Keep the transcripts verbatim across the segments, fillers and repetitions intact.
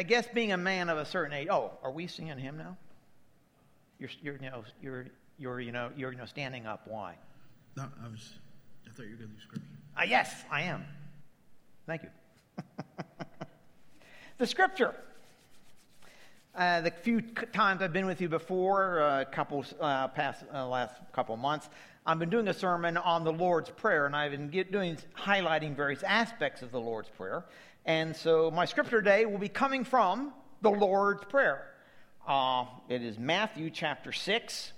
I guess being a man of a certain age. Oh, are we singing him now? You're, you're, you know, you're, you're, you know, you're, you know, standing up. Why? No, I was. I thought you were going to do scripture. Uh, yes, I am. Thank you. The scripture. Uh, the few times I've been with you before, a uh, couple uh, past uh, last couple months, I've been doing a sermon on the Lord's Prayer, and I've been get, doing highlighting various aspects of the Lord's Prayer. And so my scripture today will be coming from the Lord's Prayer. Uh, it is Matthew chapter six.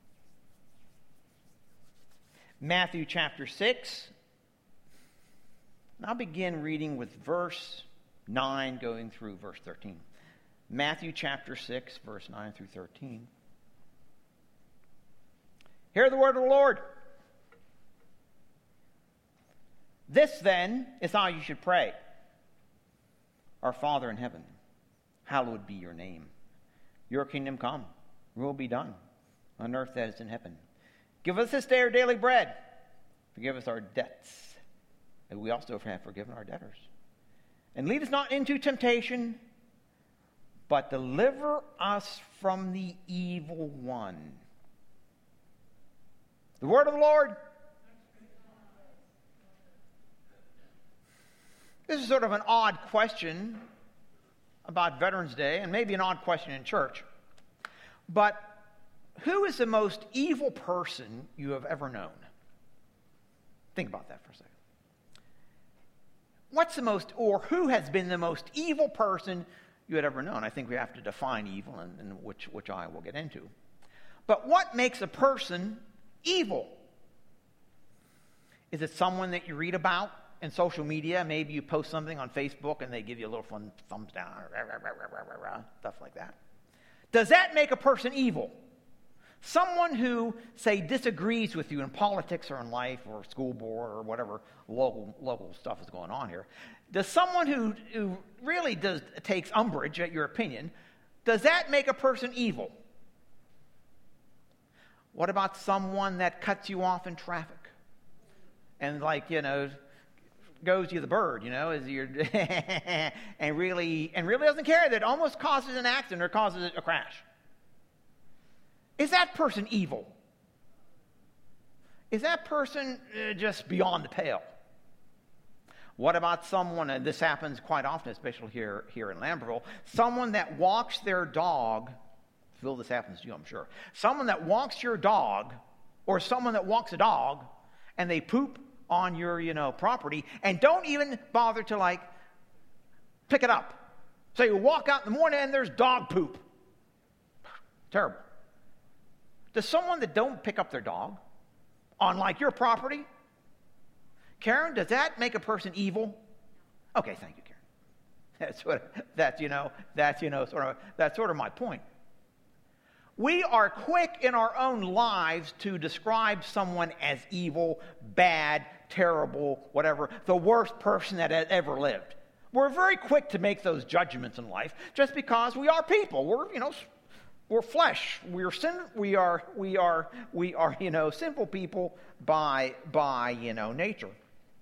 Matthew chapter six. And I'll begin reading with verse nine, going through verse thirteen. Matthew chapter six, verse nine through thirteen. Hear the word of the Lord. This then is how you should pray. Our Father in heaven, hallowed be your name. Your kingdom come, your will be done, on earth as in heaven. Give us this day our daily bread. Forgive us our debts, as we also have forgiven our debtors. And lead us not into temptation, but deliver us from the evil one. The word of the Lord. This is sort of an odd question about Veterans Day, and maybe an odd question in church. But who is the most evil person you have ever known? Think about that for a second. What's the most, or who has been the most evil person you had ever known? I think we have to define evil, and, and which, which I will get into. But what makes a person evil? Is it someone that you read about in social media? Maybe you post something on Facebook and they give you a little fun thumbs down, or rah, rah, rah, rah, rah, rah, stuff like that. Does that make a person evil? Someone who, say, disagrees with you in politics or in life or school board or whatever local local stuff is going on here. Does someone who, who really does takes umbrage at your opinion, does that make a person evil? What about someone that cuts you off in traffic? And like, you know, goes you the bird, you know, as you're and really and really doesn't care, that almost causes an accident or causes a crash. Is that person evil? Is that person uh, just beyond the pale? What about someone, and this happens quite often, especially here, here in Lambertville, someone that walks their dog, Phil, this happens to you, I'm sure. Someone that walks your dog, or someone that walks a dog, and they poop on your, you know, property, and don't even bother to, like, pick it up. So you walk out in the morning, and there's dog poop. Terrible. Does someone that don't pick up their dog on, like, your property, Karen, does that make a person evil? Okay, thank you, Karen. That's what that's you know that's you know sort of that's sort of my point. We are quick in our own lives to describe someone as evil, bad, terrible, whatever, the worst person that has ever lived. We're very quick to make those judgments in life just because we are people. We're you know. We're flesh. We're sin. We are. We are. We are. You know, simple people by by you know nature.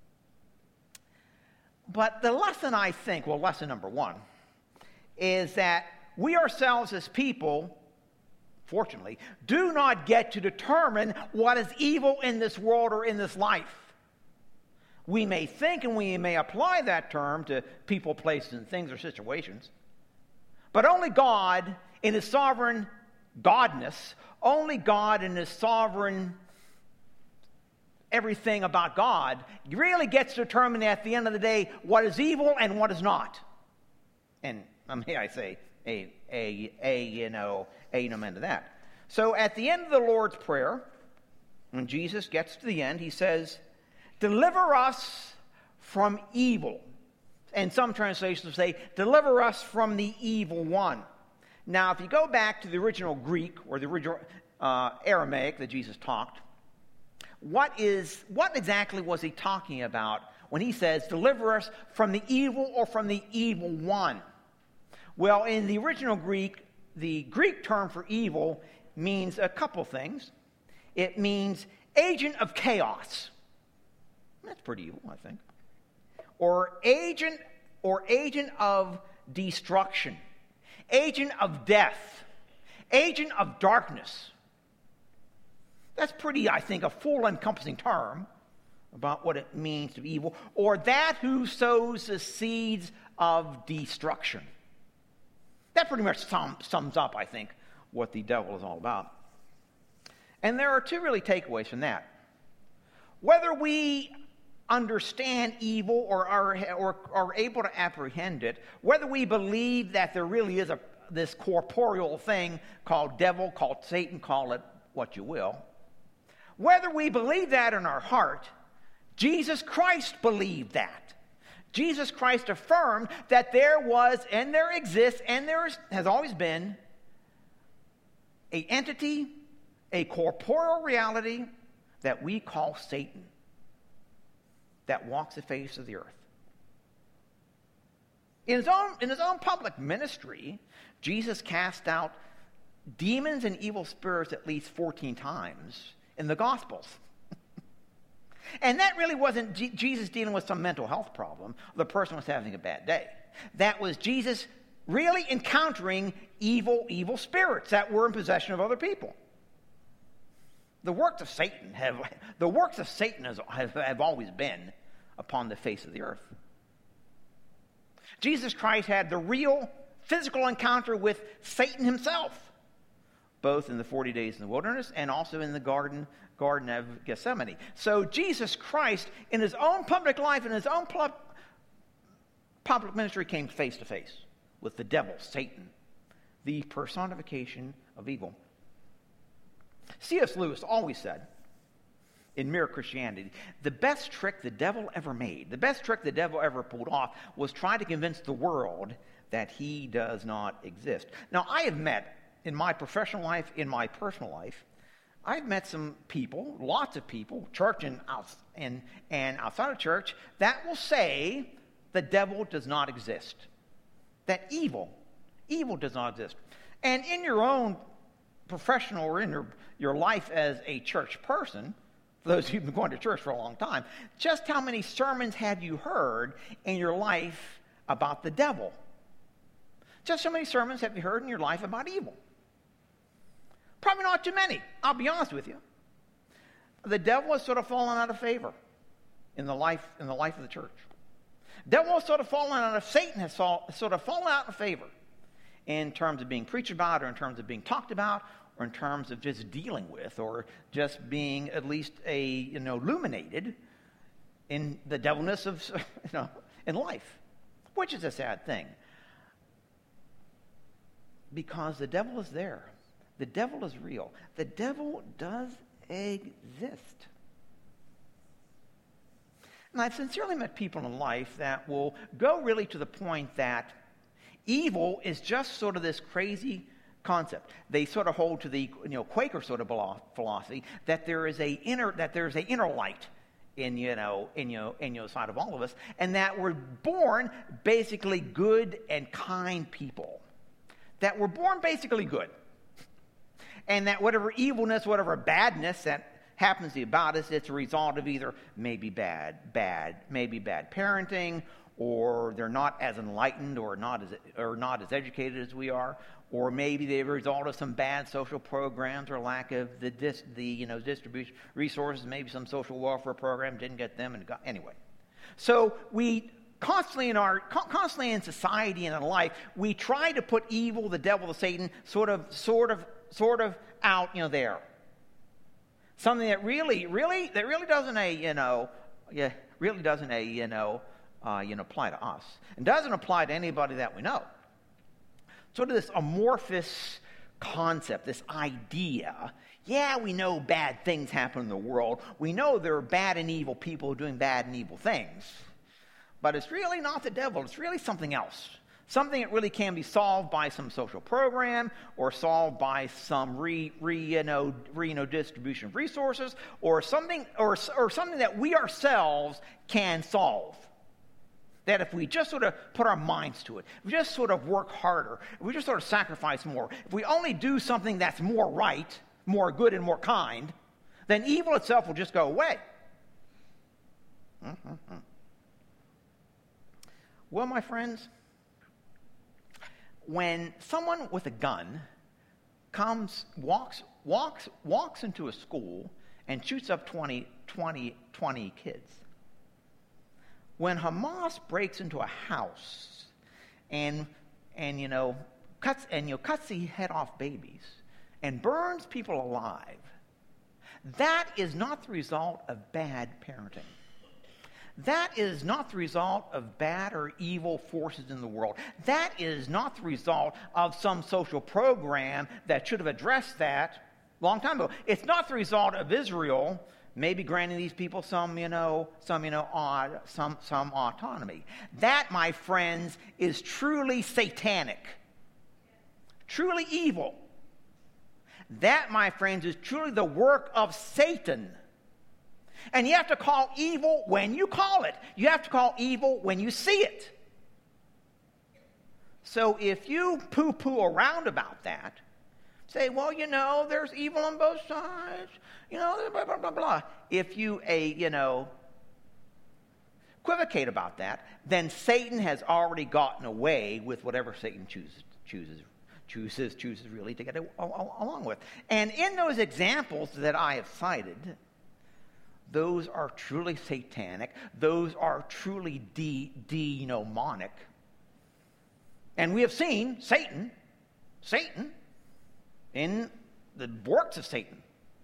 But the lesson, I think, well, lesson number one, is that we ourselves as people, fortunately, do not get to determine what is evil in this world or in this life. We may think and we may apply that term to people, places, and things or situations, but only God, in his sovereign godness, only God in his sovereign everything about God really gets to determine at the end of the day what is evil and what is not. And may I say, a, a, a, you know, a, amen to that. So at the end of the Lord's Prayer, when Jesus gets to the end, he says, deliver us from evil. And some translations say, deliver us from the evil one. Now, if you go back to the original Greek or the original uh, Aramaic that Jesus talked, what is what exactly was he talking about when he says, deliver us from the evil or from the evil one? Well, in the original Greek, the Greek term for evil means a couple things. It means agent of chaos. That's pretty evil, I think. Or agent or agent of destruction, agent of death, agent of darkness. That's pretty, I think, a full-encompassing term about what it means to be evil, or that who sows the seeds of destruction. That pretty much sum, sums up, I think, what the devil is all about. And there are two really takeaways from that. Whether we understand evil or are, or are able to apprehend it, whether we believe that there really is a this corporeal thing called devil, called Satan, call it what you will, whether we believe that in our heart, Jesus Christ believed that. Jesus Christ affirmed that there was and there exists and there is, has always been an entity, a corporeal reality that we call Satan, that walks the face of the earth. In his own, in his own public ministry, Jesus cast out demons and evil spirits at least fourteen times in the Gospels. And that really wasn't G- Jesus dealing with some mental health problem. The person was having a bad day. That was Jesus really encountering evil, evil spirits that were in possession of other people. The works of Satan have the works of Satan has, have, have always been upon the face of the earth. Jesus Christ had the real physical encounter with Satan himself, both in the forty days in the wilderness and also in the garden, garden of Gethsemane. So Jesus Christ, in his own public life, in his own public ministry, came face to face with the devil, Satan, the personification of evil. C S Lewis always said, in Mere Christianity, the best trick the devil ever made, the best trick the devil ever pulled off, was try to convince the world that he does not exist. Now, I have met, in my professional life, in my personal life, I've met some people, lots of people, church and, out, and, and outside of church, that will say the devil does not exist. That evil, evil does not exist. And in your own professional or in your, your life as a church person, for those who've been going to church for a long time, just how many sermons had you heard in your life about the devil? Just how many sermons have you heard in your life about evil? Probably not too many, I'll be honest with you. The devil has sort of fallen out of favor in the life, in the life of the church. The devil has sort of fallen out of, Satan has sort of fallen out of favor in terms of being preached about, or in terms of being talked about, or in terms of just dealing with, or just being at least a, you know, illuminated in the devilness of, you know, in life, which is a sad thing. Because the devil is there. The devil is real. The devil does exist. And I've sincerely met people in life that will go really to the point that evil is just sort of this crazy concept. They sort of hold to the, you know, Quaker sort of philosophy that there is a inner that there's a inner light in you know in you know, in you know, side of all of us, and that we're born basically good and kind people. That we're born basically good. And that whatever evilness, whatever badness that happens about us, it's a result of either maybe bad, bad, maybe bad parenting, or they're not as enlightened or not as or not as educated as we are, or maybe they're a result of some bad social programs or lack of the dis, the you know distribution resources. Maybe some social welfare program didn't get them, and got, anyway. So we constantly in our constantly in society and in life, we try to put evil, the devil, the Satan, sort of, sort of, sort of out, you know, there. Something that really, really, that really doesn't a, you know, yeah, really doesn't a, you know, uh, you know, apply to us, and doesn't apply to anybody that we know. Sort of this amorphous concept, this idea. Yeah, we know bad things happen in the world. We know there are bad and evil people doing bad and evil things. But it's really not the devil. It's really something else. Something that really can be solved by some social program, or solved by some re, re, you know, re, you know, distribution of resources, or something, or, or something that we ourselves can solve. That if we just sort of put our minds to it, if we just sort of work harder, if we just sort of sacrifice more, if we only do something that's more right, more good and more kind, then evil itself will just go away. Mm-hmm. Well, my friends, when someone with a gun comes, walks, walks, walks into a school and shoots up twenty, twenty, twenty kids, when Hamas breaks into a house and and you know cuts and you know, cuts the head off babies and burns people alive, that is not the result of bad parenting. That is not the result of bad or evil forces in the world. That is not the result of some social program that should have addressed that a long time ago. It's not the result of Israel maybe granting these people some, you know, some, you know, odd, some, some autonomy. That, my friends, is truly satanic, truly evil. That, my friends, is truly the work of Satan. And you have to call evil when you call it. You have to call evil when you see it. So if you poo-poo around about that, say, well, you know, there's evil on both sides, you know, blah, blah, blah, blah. If you, a, you know, equivocate about that, then Satan has already gotten away with whatever Satan chooses, chooses, chooses, chooses really to get along with. And in those examples that I have cited, those are truly satanic. Those are truly de, de, demonic. And we have seen Satan, Satan, in the works of Satan.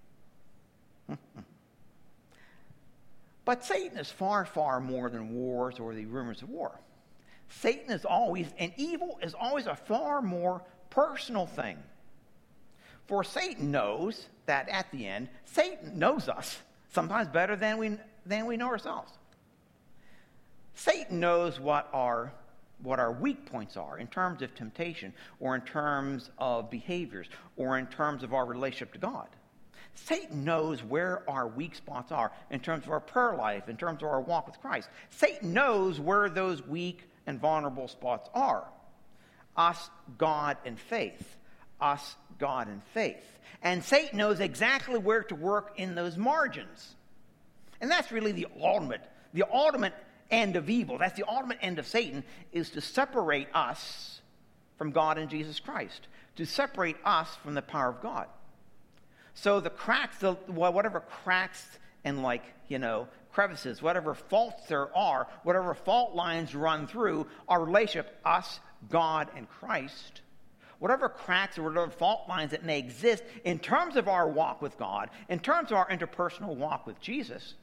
But Satan is far, far more than wars or the rumors of war. Satan is always, and evil is always a far more personal thing. For Satan knows that at the end, Satan knows us. Sometimes better than we than we know ourselves. Satan knows what our what our weak points are in terms of temptation, or in terms of behaviors, or in terms of our relationship to God. Satan knows where our weak spots are in terms of our prayer life, in terms of our walk with Christ. Satan knows where those weak and vulnerable spots are. Us, God, and faith. Us, God, and faith. And Satan knows exactly where to work in those margins. And that's really the ultimate, the ultimate end of evil. That's the ultimate end of Satan, is to separate us from God and Jesus Christ. To separate us from the power of God. So the cracks, the, whatever cracks and like, you know, crevices, whatever faults there are, whatever fault lines run through our relationship, us, God, and Christ, whatever cracks or whatever fault lines that may exist in terms of our walk with God, in terms of our interpersonal walk with Jesus,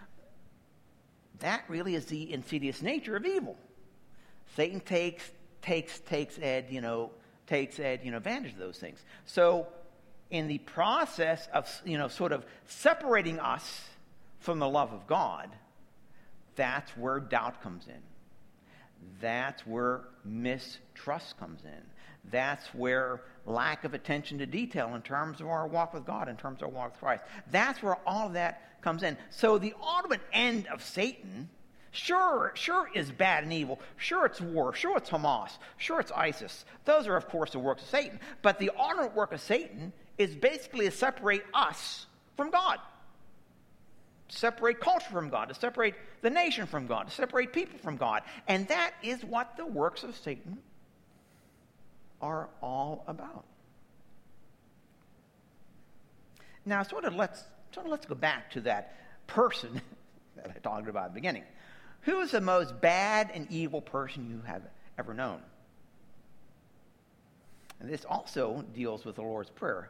that really is the insidious nature of evil. Satan takes takes takes ed, you know, takes ed, you know, advantage of those things. So in the process of, you know, sort of separating us from the love of God, that's where doubt comes in. That's where mistrust comes in. That's where lack of attention to detail in terms of our walk with God, in terms of our walk with Christ. That's where all of that comes in. So the ultimate end of Satan, sure, sure is bad and evil. Sure it's war. Sure it's Hamas. Sure it's ISIS. Those are, of course, the works of Satan. But the ultimate work of Satan is basically to separate us from God. Separate culture from God, to separate the nation from God, to separate people from God. And that is what the works of Satan are all about. Now, sort of let's sort of let's go back to that person that I talked about at the beginning. Who is the most bad and evil person you have ever known? And this also deals with the Lord's Prayer.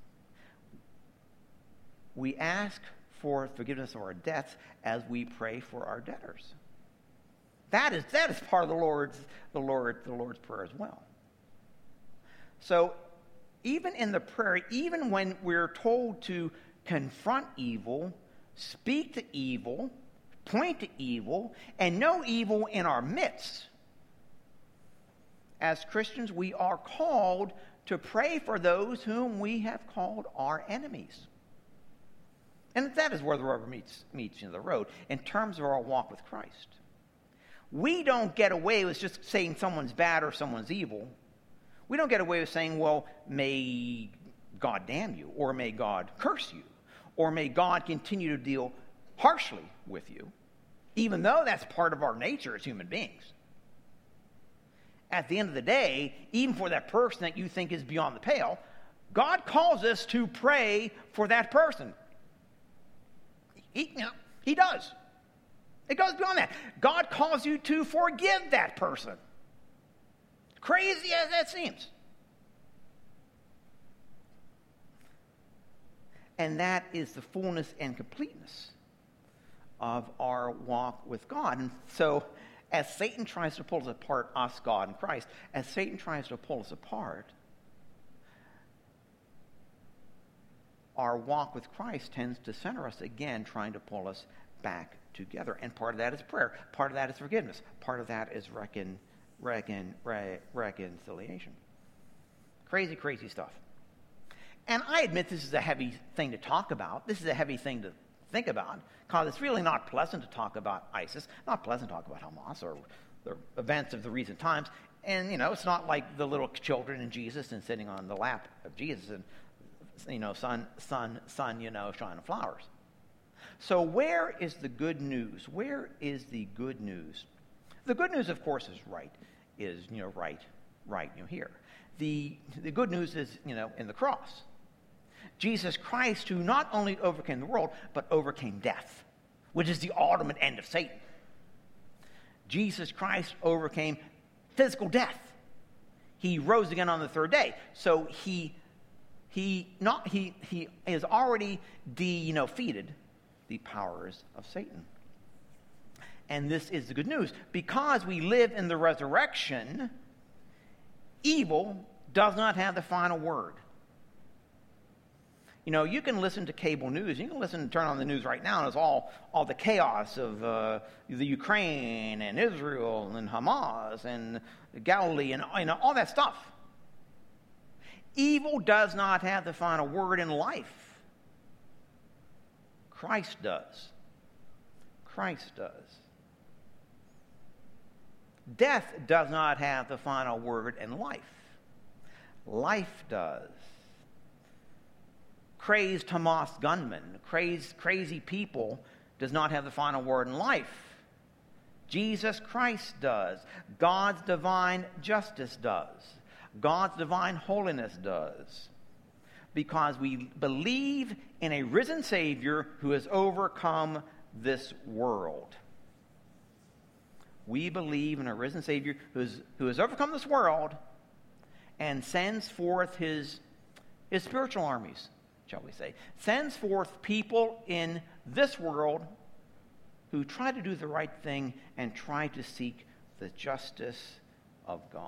We ask for forgiveness of our debts as we pray for our debtors. That is that is part of the Lord's the Lord the Lord's Prayer as well. So even in the prayer, even when we're told to confront evil, speak to evil, point to evil, and know evil in our midst, as Christians, we are called to pray for those whom we have called our enemies. And that is where the rubber meets, meets in the road in terms of our walk with Christ. We don't get away with just saying someone's bad or someone's evil. We don't get away with saying, well, may God damn you, or may God curse you, or may God continue to deal harshly with you, even though that's part of our nature as human beings. at the end of the day, even for that person that you think is beyond the pale, God calls us to pray for that person. He, you know, he does. It goes beyond that. God calls you to forgive that person. Crazy as that seems. And that is the fullness and completeness of our walk with God. And so, as Satan tries to pull us apart, us, God, and Christ, as Satan tries to pull us apart, our walk with Christ tends to center us again, trying to pull us back together. And part of that is prayer. Part of that is forgiveness. Part of that is recon, recon, re, reconciliation. Crazy, crazy stuff. And I admit this is a heavy thing to talk about. This is a heavy thing to think about, because it's really not pleasant to talk about ISIS, not pleasant to talk about Hamas or the events of the recent times. And, you know, it's not like the little children in Jesus and sitting on the lap of Jesus and, you know, sun, sun, sun, you know, shining flowers. So where is the good news? Where is the good news? The good news, of course, is right, is, you know, right, right, you know, here. The, the good news is, you know, in the cross. Jesus Christ, who not only overcame the world, but overcame death, which is the ultimate end of Satan. Jesus Christ overcame physical death. He rose again on the third day. So he he not he he has already de, you know, defeated the powers of Satan. And this is the good news. Because we live in the resurrection, evil does not have the final word. You know, you can listen to cable news. You can listen, turn on the news right now, and it's all, all the chaos of uh, the Ukraine and Israel and Hamas and Galilee and, you know, all that stuff. Evil does not have the final word in life. Christ does. Christ does. Death does not have the final word in life. Life does. Crazed Hamas gunmen, crazed, crazy people does not have the final word in life. Jesus Christ does. God's divine justice does. God's divine holiness does. Because we believe in a risen Savior who has overcome this world. We believe in a risen Savior who has, who has overcome this world and sends forth his, his spiritual armies, shall we say, sends forth people in this world who try to do the right thing and try to seek the justice of God.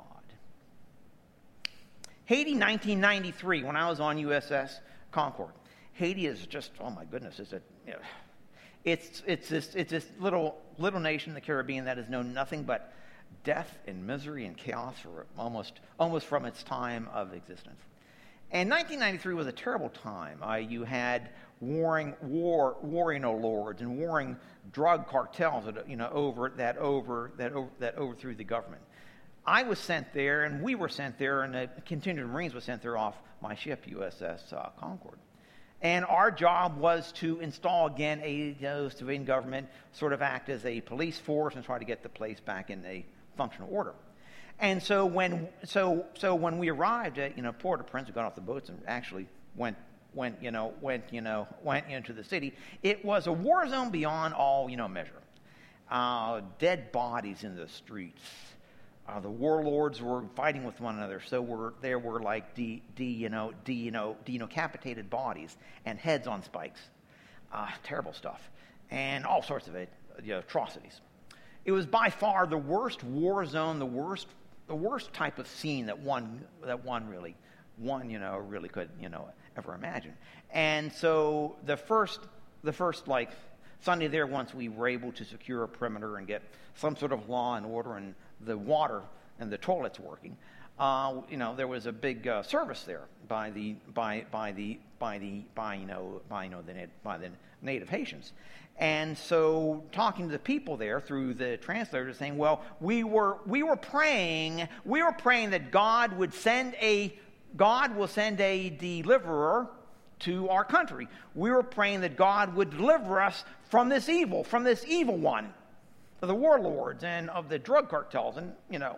Haiti, nineteen ninety-three, when I was on U S S Concord. Haiti is just, oh my goodness, is it, you know, it's it's this it's this little little nation in the Caribbean that has known nothing but death and misery and chaos for almost almost from its time of existence. And nineteen ninety-three was a terrible time. Uh, you had warring war, warring lords and warring drug cartels that you know over that over that over, that overthrew the government. I was sent there, and we were sent there, and the contingent of Marines was sent there off my ship, U S S uh, Concord. And our job was to install again a you know, civilian government, sort of act as a police force, and try to get the place back in a functional order. And so when so so when we arrived at you know Port-au-Prince, we got off the boats and actually went went you know went you know went into the city. It was a war zone beyond all you know measure. Uh, dead bodies in the streets. Uh, the warlords were fighting with one another, so were, there were like de, de, you know, de, you know, de, decapitated bodies and heads on spikes. Uh, terrible stuff, and all sorts of it, you know, atrocities. It was by far the worst war zone, the worst, the worst type of scene that one that one really, one you know, really could you know ever imagine. And so the first, the first like Sunday there, once we were able to secure a perimeter and get some sort of law and order and the water and the toilets working, uh, you know, there was a big uh, service there by the by by the by the by you know by you know the by the native Haitians, and so talking to the people there through the translator, saying, well, we were we were praying we were praying that God would send a God will send a deliverer to our country. We were praying that God would deliver us from this evil, from this evil one, of the warlords and of the drug cartels, and you know,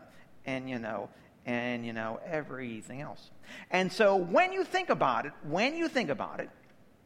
and, you know, and, you know, everything else. And so when you think about it, when you think about it,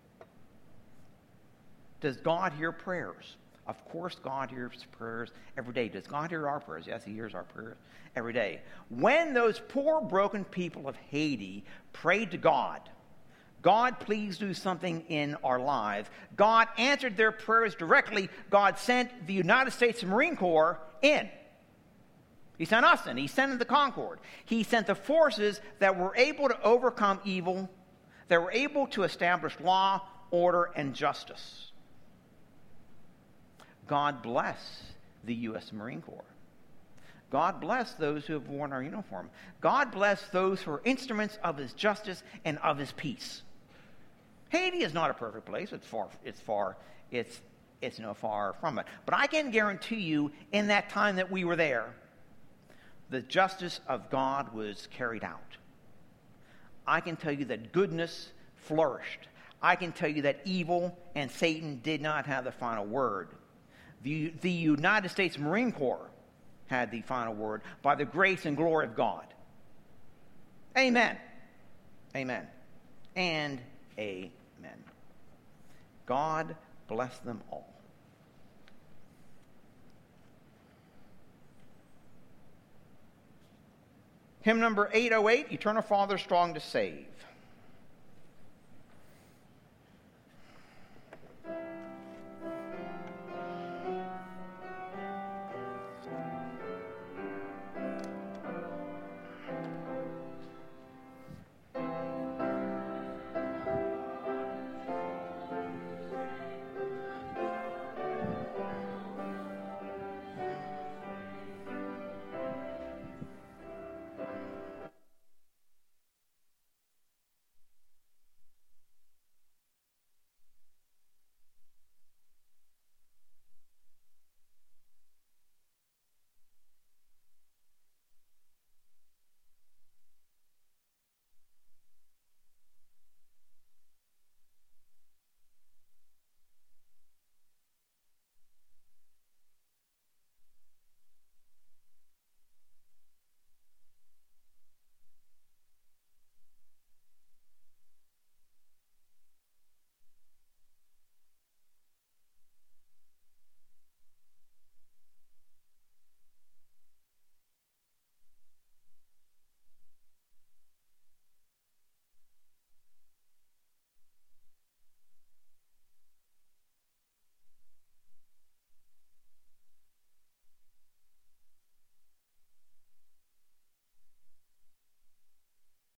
does God hear prayers? Of course God hears prayers every day. Does God hear our prayers? Yes, he hears our prayers every day. When those poor, broken people of Haiti prayed to God, God, please do something in our lives. God answered their prayers directly. God sent the United States Marine Corps in. He sent us in. He sent in the Concord. He sent the forces that were able to overcome evil, that were able to establish law, order, and justice. God bless the U S Marine Corps. God bless those who have worn our uniform. God bless those who are instruments of his justice and of his peace. Haiti is not a perfect place. It's far, it's far, it's, it's no far from it. But I can guarantee you, in that time that we were there, the justice of God was carried out. I can tell you that goodness flourished. I can tell you that evil and Satan did not have the final word. The, the United States Marine Corps had the final word by the grace and glory of God. Amen. Amen. And amen. God bless them all. Hymn number eight oh eight, Eternal Father, Strong to Save.